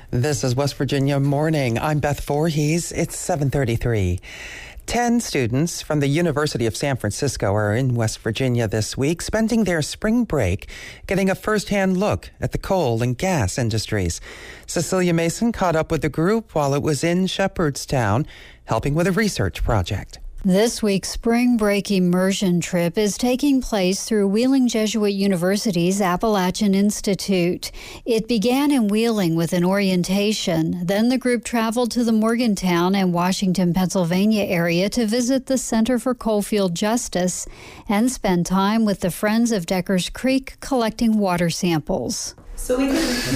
This is West Virginia Morning. I'm Beth Voorhees. It's 7:33. 10 students from the University of San Francisco are in West Virginia this week, spending their spring break getting a first-hand look at the coal and gas industries. Cecilia Mason caught up with the group while it was in Shepherdstown, helping with a research project. This week's spring break immersion trip is taking place through Wheeling Jesuit University's Appalachian Institute. It began in Wheeling with an orientation. Then the group traveled to the Morgantown and Washington, Pennsylvania area to visit the Center for Coalfield Justice and spend time with the Friends of Deckers Creek collecting water samples. So we can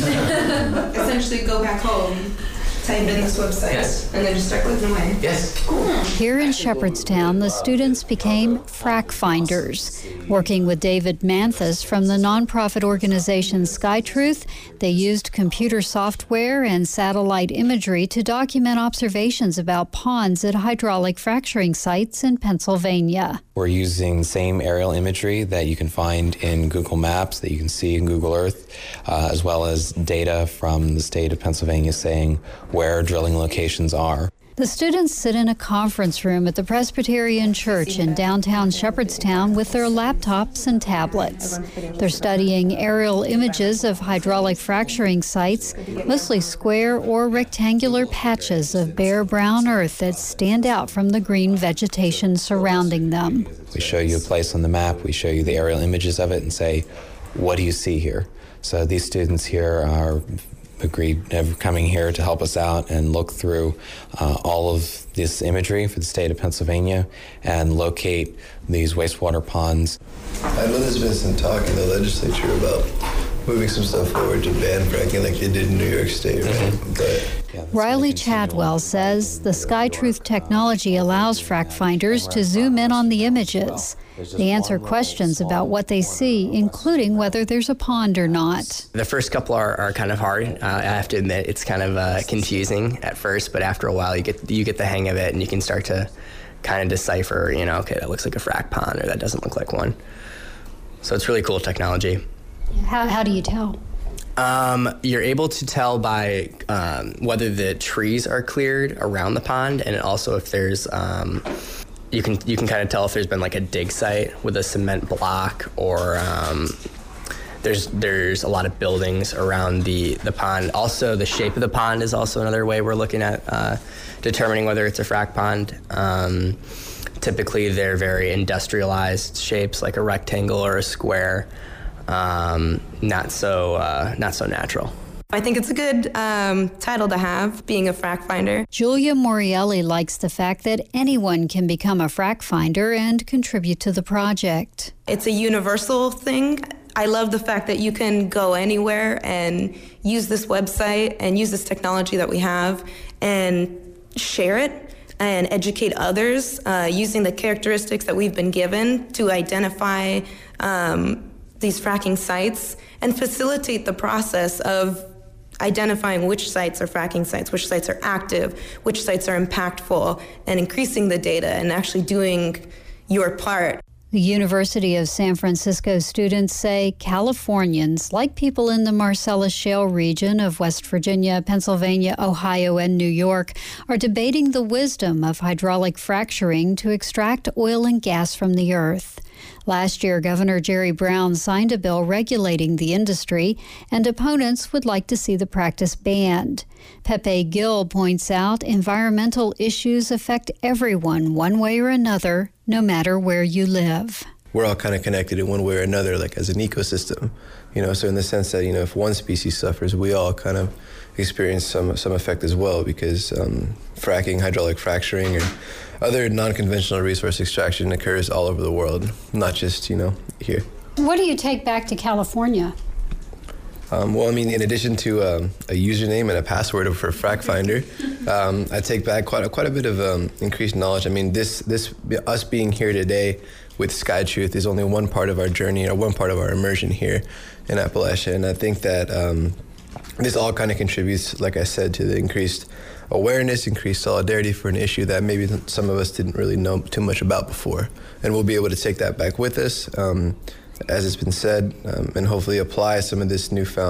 essentially go back home, type in this website, and then just start clicking away. Yes. Here in Shepherdstown, the students became frac finders. Working with David Manthis from the nonprofit organization SkyTruth, they used computer software and satellite imagery to document observations about ponds at hydraulic fracturing sites in Pennsylvania. We're using the same aerial imagery that you can find in Google Maps, that you can see in Google Earth, as well as data from the state of Pennsylvania saying where drilling locations are. The students sit in a conference room at the Presbyterian Church in downtown Shepherdstown with their laptops and tablets. They're studying aerial images of hydraulic fracturing sites, mostly square or rectangular patches of bare brown earth that stand out from the green vegetation surrounding them. We show you a place on the map, we show you the aerial images of it and say, what do you see here? So these students here are agreed coming here to help us out and look through all of this imagery for the state of Pennsylvania and locate these wastewater ponds. I know there's been some talk in the legislature about moving some stuff forward to ban fracking like they did in New York State, right? Riley Chadwell says the SkyTruth technology allows frac finders to zoom in on the images. They answer questions about what they see, including whether there's a pond or not. The first couple are kind of hard. I have to admit, it's kind of confusing at first, but after a while you get the hang of it and you can start to kind of decipher, okay, that looks like a frac pond or that doesn't look like one. So it's really cool technology. How do you tell? You're able to tell by whether the trees are cleared around the pond, and also if there's you can kind of tell if there's been like a dig site with a cement block, or there's a lot of buildings around the pond. Also, the shape of the pond is also another way we're looking at determining whether it's a frac pond. Typically, they're very industrialized shapes, like a rectangle or a square. Not so natural. I think it's a good title to have, being a frac finder. Julia Morielli likes the fact that anyone can become a frac finder and contribute to the project. It's a universal thing. I love the fact that you can go anywhere and use this website and use this technology that we have and share it and educate others using the characteristics that we've been given to identify these fracking sites and facilitate the process of identifying which sites are fracking sites, which sites are active, which sites are impactful, and increasing the data and actually doing your part. The University of San Francisco students say Californians, like people in the Marcellus Shale region of West Virginia, Pennsylvania, Ohio, and New York, are debating the wisdom of hydraulic fracturing to extract oil and gas from the earth. Last year, Governor Jerry Brown signed a bill regulating the industry, and opponents would like to see the practice banned. Pepe Gill points out environmental issues affect everyone one way or another, no matter where you live. We're all kind of connected in one way or another, like as an ecosystem, so in the sense that, if one species suffers, we all kind of experience some effect as well, because fracking, hydraulic fracturing, and other non-conventional resource extraction occurs all over the world, not just, here. What do you take back to California? In addition to a username and a password for Frac Finder, I take back quite a bit of increased knowledge. Us being here today with SkyTruth is only one part of our journey, or one part of our immersion here in Appalachia, and I think that this all kind of contributes, like I said, to the increased awareness, increased solidarity for an issue that maybe some of us didn't really know too much about before. And we'll be able to take that back with us, as it's been said, and hopefully apply some of this newfound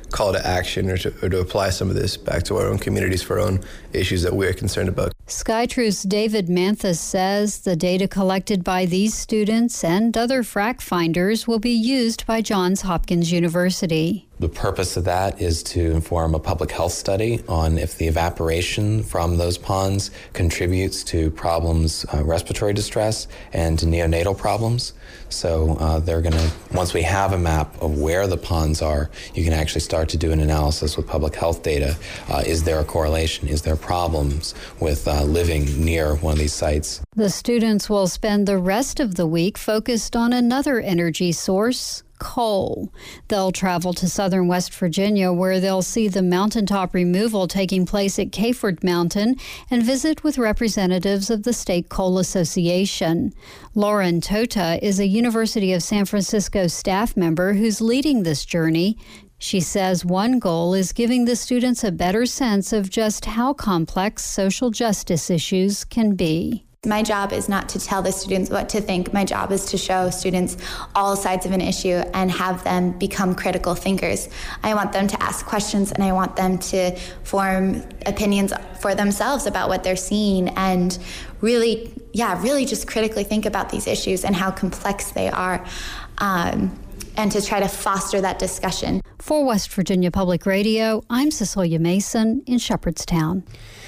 call to action or to apply some of this back to our own communities for our own issues that we're concerned about. SkyTruth's David Manthis says the data collected by these students and other frac finders will be used by Johns Hopkins University. The purpose of that is to inform a public health study on if the evaporation from those ponds contributes to problems, respiratory distress and neonatal problems. So they're going to, once we have a map of where the ponds are, you can actually start to do an analysis with public health data. Is there a correlation? Is there problems with living near one of these sites? The students will spend the rest of the week focused on another energy source, coal. They'll travel to southern West Virginia, where they'll see the mountaintop removal taking place at Cayford Mountain and visit with representatives of the State Coal Association. Lauren Tota is a University of San Francisco staff member who's leading this journey. She says one goal is giving the students a better sense of just how complex social justice issues can be. My job is not to tell the students what to think. My job is to show students all sides of an issue and have them become critical thinkers. I want them to ask questions and I want them to form opinions for themselves about what they're seeing and really just critically think about these issues and how complex they are, and to try to foster that discussion. For West Virginia Public Radio, I'm Cecilia Mason in Shepherdstown.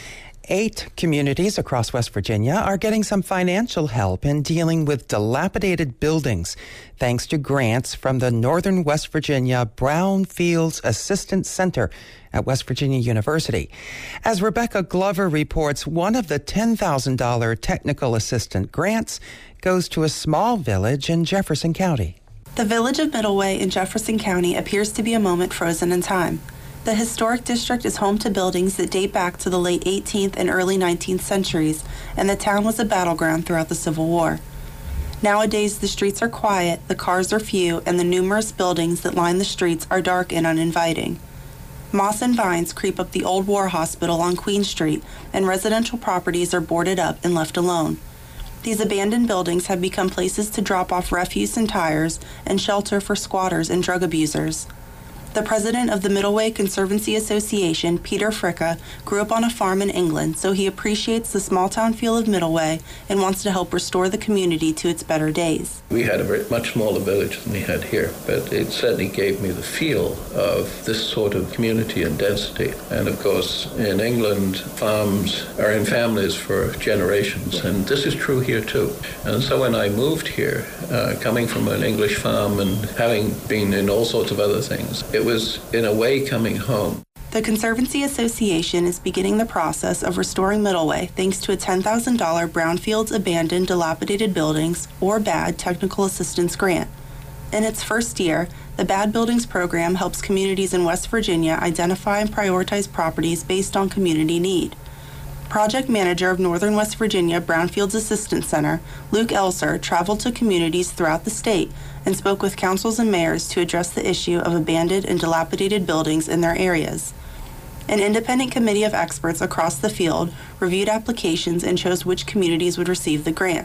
8 communities across West Virginia are getting some financial help in dealing with dilapidated buildings, thanks to grants from the Northern West Virginia Brownfields Assistance Center at West Virginia University. As Rebecca Glover reports, one of the $10,000 technical assistant grants goes to a small village in Jefferson County. The village of Middleway in Jefferson County appears to be a moment frozen in time. The historic district is home to buildings that date back to the late 18th and early 19th centuries, and the town was a battleground throughout the Civil War. Nowadays, the streets are quiet, the cars are few, and the numerous buildings that line the streets are dark and uninviting. Moss and vines creep up the old war hospital on Queen Street, and residential properties are boarded up and left alone. These abandoned buildings have become places to drop off refuse and tires and shelter for squatters and drug abusers. The president of the Middleway Conservancy Association, Peter Fricka, grew up on a farm in England, so he appreciates the small-town feel of Middleway and wants to help restore the community to its better days. We had a much smaller village than we had here, but it certainly gave me the feel of this sort of community and density. And of course, in England, farms are in families for generations, and this is true here too. And so when I moved here, coming from an English farm and having been in all sorts of other things, it was, in a way, coming home. The Conservancy Association is beginning the process of restoring Middleway thanks to a $10,000 Brownfields Abandoned Dilapidated Buildings, or BAD, Technical Assistance Grant. In its first year, the BAD Buildings program helps communities in West Virginia identify and prioritize properties based on community need. Project manager of Northern West Virginia Brownfields Assistance Center, Luke Elser, traveled to communities throughout the state and spoke with councils and mayors to address the issue of abandoned and dilapidated buildings in their areas. An independent committee of experts across the field reviewed applications and chose which communities would receive the grant.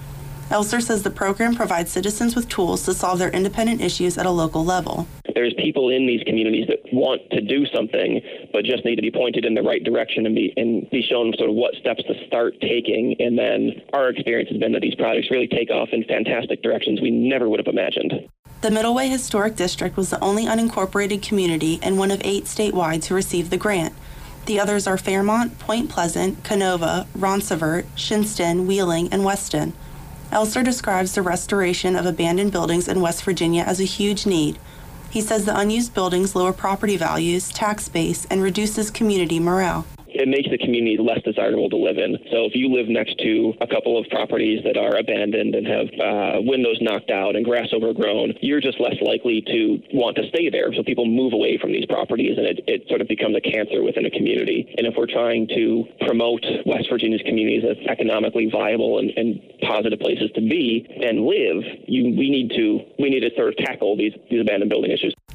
Elser says the program provides citizens with tools to solve their independent issues at a local level. There's people in these communities that want to do something, but just need to be pointed in the right direction and be shown sort of what steps to start taking. And then our experience has been that these projects really take off in fantastic directions we never would have imagined. The Middleway Historic District was the only unincorporated community and one of 8 statewide to receive the grant. The others are Fairmont, Point Pleasant, Canova, Ronceverte, Shinston, Wheeling, and Weston. Elser describes the restoration of abandoned buildings in West Virginia as a huge need. He says the unused buildings lower property values, tax base, and reduces community morale. It makes the community less desirable to live in. So if you live next to a couple of properties that are abandoned and have windows knocked out and grass overgrown, you're just less likely to want to stay there. So people move away from these properties, and it sort of becomes a cancer within a community. And if we're trying to promote West Virginia's communities as economically viable and positive places to be and live, we need to sort of tackle these abandoned building issues.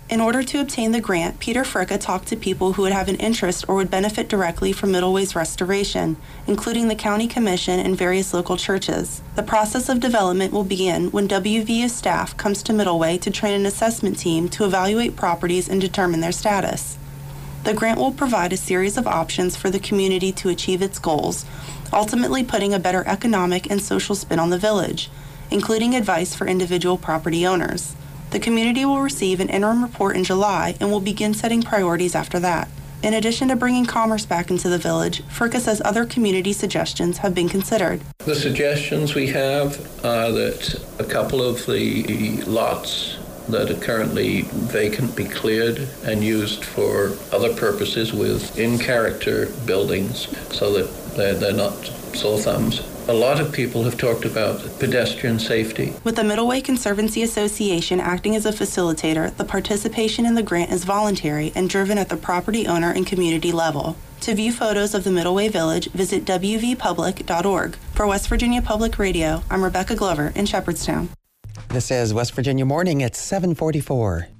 In order to obtain the grant, Peter Fricka talked to people who would have an interest or would benefit directly from Middleway's restoration, including the County Commission and various local churches. The process of development will begin when WVU staff comes to Middleway to train an assessment team to evaluate properties and determine their status. The grant will provide a series of options for the community to achieve its goals, ultimately putting a better economic and social spin on the village, including advice for individual property owners. The community will receive an interim report in July and will begin setting priorities after that. In addition to bringing commerce back into the village, Fricka says other community suggestions have been considered. The suggestions we have are that a couple of the lots that are currently vacant be cleared and used for other purposes with in-character buildings so that they're not sore thumbs. A lot of people have talked about pedestrian safety. With the Middleway Conservancy Association acting as a facilitator, the participation in the grant is voluntary and driven at the property owner and community level. To view photos of the Middleway Village, visit wvpublic.org. For West Virginia Public Radio, I'm Rebecca Glover in Shepherdstown. This is West Virginia Morning at 7:44.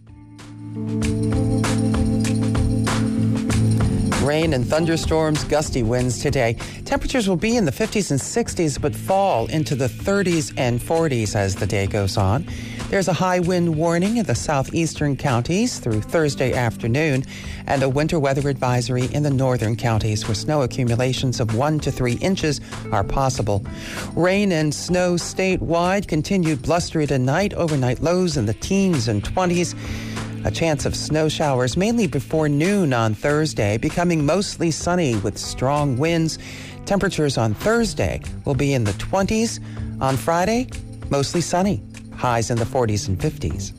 Rain and thunderstorms, gusty winds today. Temperatures will be in the 50s and 60s, but fall into the 30s and 40s as the day goes on. There's a high wind warning in the southeastern counties through Thursday afternoon, and a winter weather advisory in the northern counties where snow accumulations of 1 to 3 inches are possible. Rain and snow statewide, continued blustery tonight, overnight lows in the teens and 20s. A chance of snow showers mainly before noon on Thursday, becoming mostly sunny with strong winds. Temperatures on Thursday will be in the 20s. On Friday, mostly sunny. Highs in the 40s and 50s.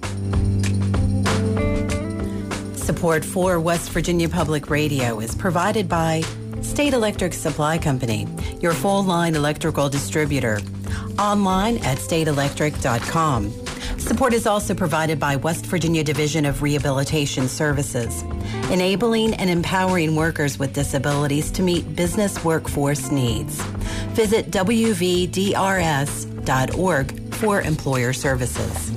Support for West Virginia Public Radio is provided by State Electric Supply Company, your full-line electrical distributor. Online at stateelectric.com. Support is also provided by West Virginia Division of Rehabilitation Services, enabling and empowering workers with disabilities to meet business workforce needs. Visit wvdrs.org for employer services.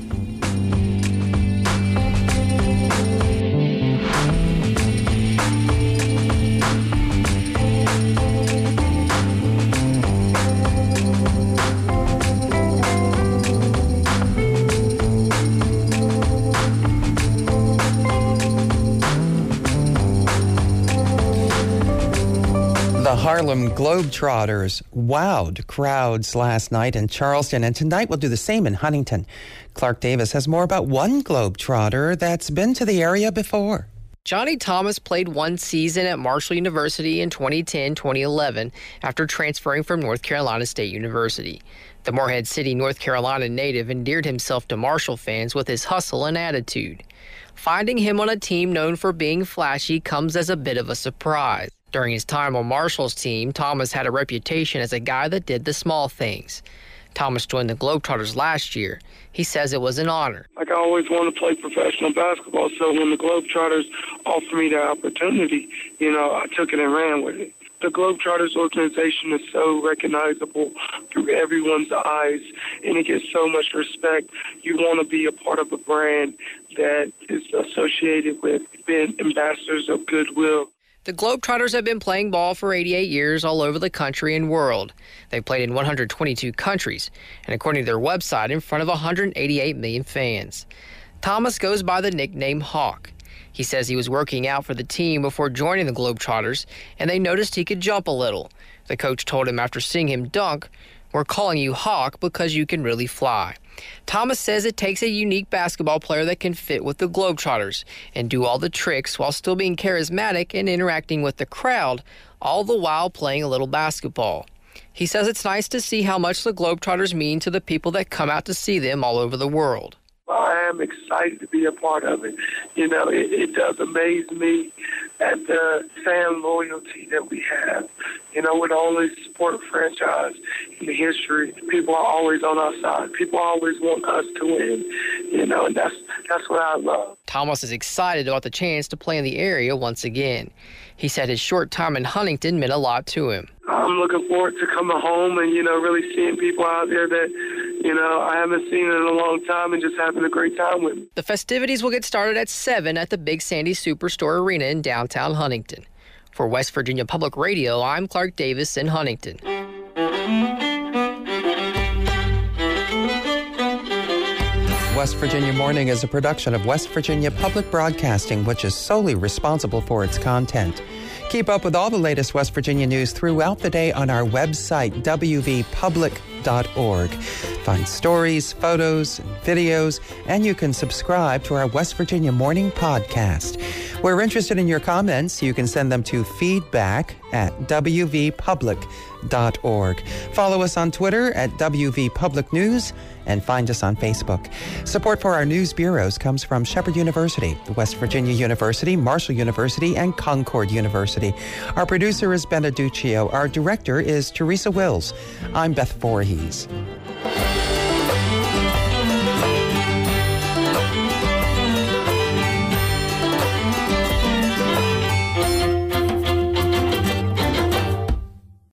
Harlem Globetrotters wowed crowds last night in Charleston, and tonight we'll do the same in Huntington. Clark Davis has more about one Globetrotter that's been to the area before. Johnny Thomas played one season at Marshall University in 2010-2011 after transferring from North Carolina State University. The Morehead City, North Carolina native endeared himself to Marshall fans with his hustle and attitude. Finding him on a team known for being flashy comes as a bit of a surprise. During his time on Marshall's team, Thomas had a reputation as a guy that did the small things. Thomas joined the Globetrotters last year. He says it was an honor. I always wanted to play professional basketball, so when the Globetrotters offered me the opportunity, I took it and ran with it. The Globetrotters organization is so recognizable through everyone's eyes, and it gets so much respect. You want to be a part of a brand that is associated with being ambassadors of goodwill. The Globetrotters have been playing ball for 88 years all over the country and world. They've played in 122 countries, and according to their website, in front of 188 million fans. Thomas goes by the nickname Hawk. He says he was working out for the team before joining the Globetrotters, and they noticed he could jump a little. The coach told him after seeing him dunk, "We're calling you Hawk because you can really fly." Thomas says it takes a unique basketball player that can fit with the Globetrotters and do all the tricks while still being charismatic and interacting with the crowd, all the while playing a little basketball. He says it's nice to see how much the Globetrotters mean to the people that come out to see them all over the world. I am excited to be a part of it. It does amaze me at the fan loyalty that we have. We're the only sport franchise in the history. People are always on our side. People always want us to win, and that's what I love. Thomas is excited about the chance to play in the area once again. He said his short time in Huntington meant a lot to him. I'm looking forward to coming home and, really seeing people out there that, I haven't seen in a long time and just having a great time with. The festivities will get started at 7 at the Big Sandy Superstore Arena in downtown Huntington. For West Virginia Public Radio, I'm Clark Davis in Huntington. West Virginia Morning is a production of West Virginia Public Broadcasting, which is solely responsible for its content. Keep up with all the latest West Virginia news throughout the day on our website, wvpublic.org. Find stories, photos, and videos, and you can subscribe to our West Virginia Morning podcast. We're interested in your comments. You can send them to feedback@wvpublic.org. Follow us on Twitter at WVPublicNews and find us on Facebook. Support for our news bureaus comes from Shepherd University, West Virginia University, Marshall University, and Concord University. Our producer is Beneduccio. Our director is Teresa Wills. I'm Beth Voorhees.